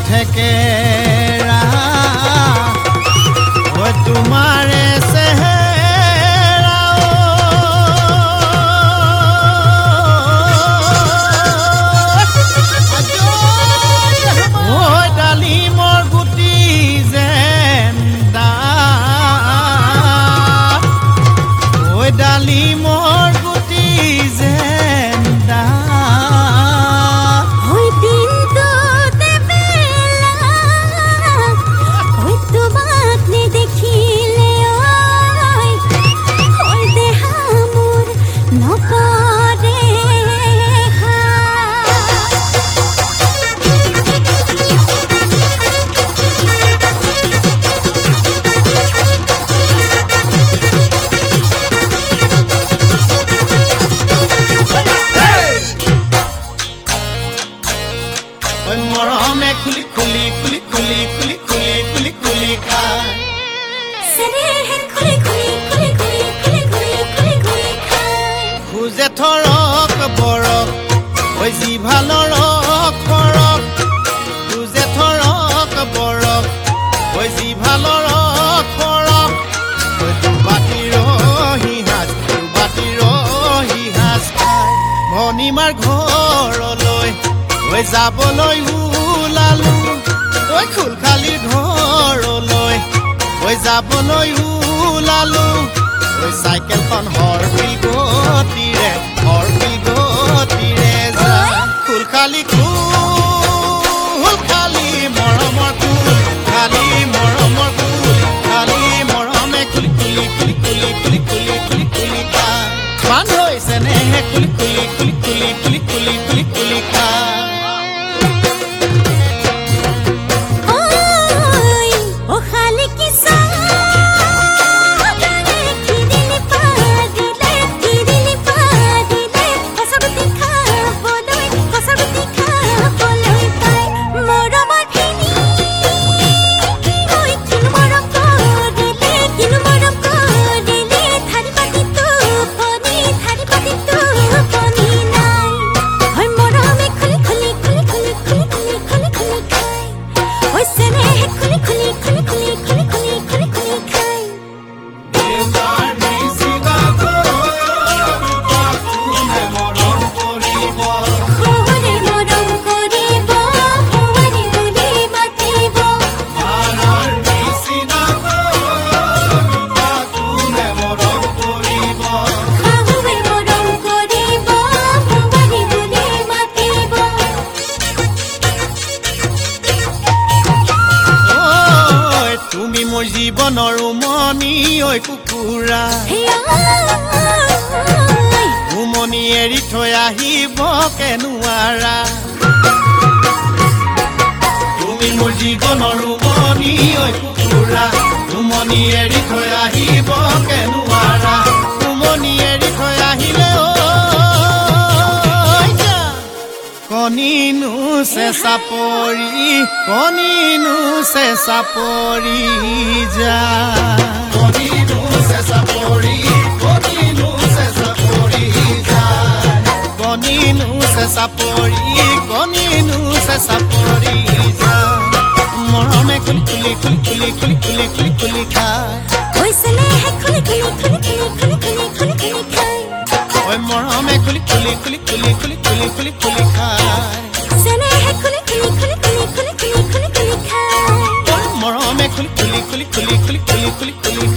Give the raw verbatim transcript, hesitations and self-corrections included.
থেকেৰা ঐ তোমাৰে চেহেৰা মৰমে খুলি খুলি খুলি খুলি খুলি খুলি খুলি খুলি খায় চেনেহে খুলি খুলি খুলি খুলি খুলি খুলি খুলি খুলি খায় খুজে থৰক বৰক ঐ জিভালৰ খৰক খুজে থৰক বৰক ঐ জিভালৰ খৰক ঐ দুবাটিৰ হিহাজ দুবাটিৰ হিহাজ খায় ভনীমাৰ ঘৰলৈ ঐ যাবলৈ ওলালো ঐ খুলখালিৰ ঘৰলৈ ঐ যাবলৈ ওলালো ঐ চাইকেলখন হৰবিল গতিৰে হৰবিল গতিৰে যায় খুলখালি খুলখালি মৰমৰ খুল খালি মৰমৰ খুল খালি মৰমে খুলি খুলি খুলি খুলি খুলি খুলি খুলি খুলি খায় বান্ধ হৈছে নেহে খুলি খুলি খুলি খুলি খুলি খুলি খুলি খুলি খায় মোৰ জীৱনৰ উমনি ঐ কুকুৰা উমনি এৰি থৈ আহিব কেনুৱাৰা তুমি মোৰ জীৱনৰ উমনি ঐ কুকুৰা উমনি এৰি থৈ আহিব কেনুৱাৰা উমনি এৰি থৈ আহিলে কণিনো চেঁচা পৰি কণিনো চেঁচা পৰি যা কণিনো চেঁচা পৰি কণিনো চেঁচা পৰি যা কণিনো চেঁচা পৰি কণিনো চেঁচা পৰি যা মৰমে খুলি খুলি খুলি খুলি খুলি খুলি খুলি খুলি খায় হৈছেলেহে খুলি খুলি খুলি খুলি খুলি খুলি খুলি খুলি খায় ঐ মৰমে খুলি খুলি খুলি খুলি খুলি খুলি খুলি খুলি খায় চেনেহে খুলি খুলি খুলি খুলি খুলি খুলি খুলি খুলি খায় মৰমে খুলি খুলি খুলি খুলি খুলি খুলি খুলি খুলি